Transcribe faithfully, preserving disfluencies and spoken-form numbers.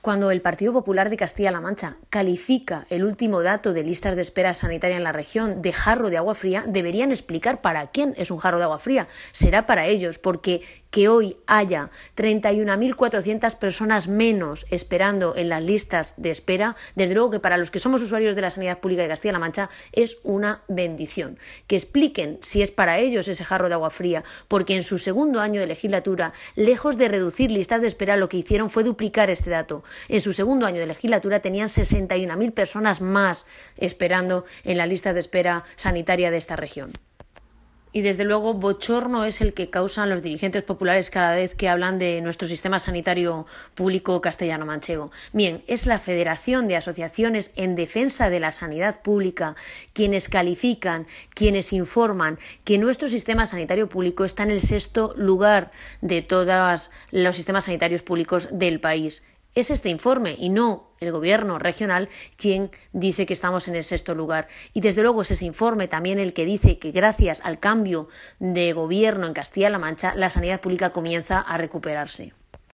Cuando el Partido Popular de Castilla-La Mancha califica el último dato de listas de espera sanitaria en la región de jarro de agua fría, deberían explicar para quién es un jarro de agua fría. Será para ellos, porque que hoy haya treinta y una mil cuatrocientas personas menos esperando en las listas de espera, desde luego que para los que somos usuarios de la sanidad pública de Castilla-La Mancha es una bendición. Que expliquen si es para ellos ese jarro de agua fría, porque en su segundo año de legislatura, lejos de reducir listas de espera, lo que hicieron fue duplicar este dato. En su segundo año de legislatura tenían sesenta y una mil personas más esperando en la lista de espera sanitaria de esta región. Y desde luego bochorno es el que causan los dirigentes populares cada vez que hablan de nuestro sistema sanitario público castellano-manchego. Bien, es la Federación de Asociaciones en Defensa de la Sanidad Pública quienes califican, quienes informan que nuestro sistema sanitario público está en el sexto lugar de todos los sistemas sanitarios públicos del país. Es este informe y no el gobierno regional quien dice que estamos en el sexto lugar. Y desde luego es ese informe también el que dice que gracias al cambio de gobierno en Castilla-La Mancha la sanidad pública comienza a recuperarse.